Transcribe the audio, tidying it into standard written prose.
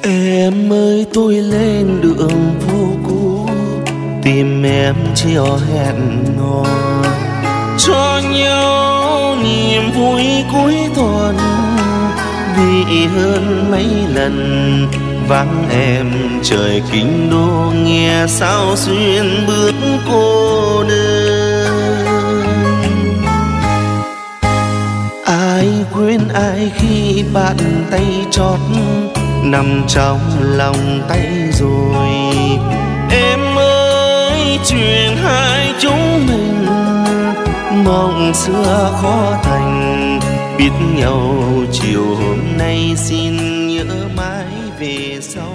Em ơi tôi lên đường phố cũ tìm em chiều hẹn hò, cho nhau niềm vui cuối tuần. Vì hơn mấy lần vắng em trời kinh đô, nghe sao xuyên bước cô đơn. Ai quên ai khi bàn tay trót nằm trong lòng tay rồi. Em ơi chuyện hai chúng mình mộng xưa khó thành, biết nhau chiều hôm nay xin nhớ mãi về sau.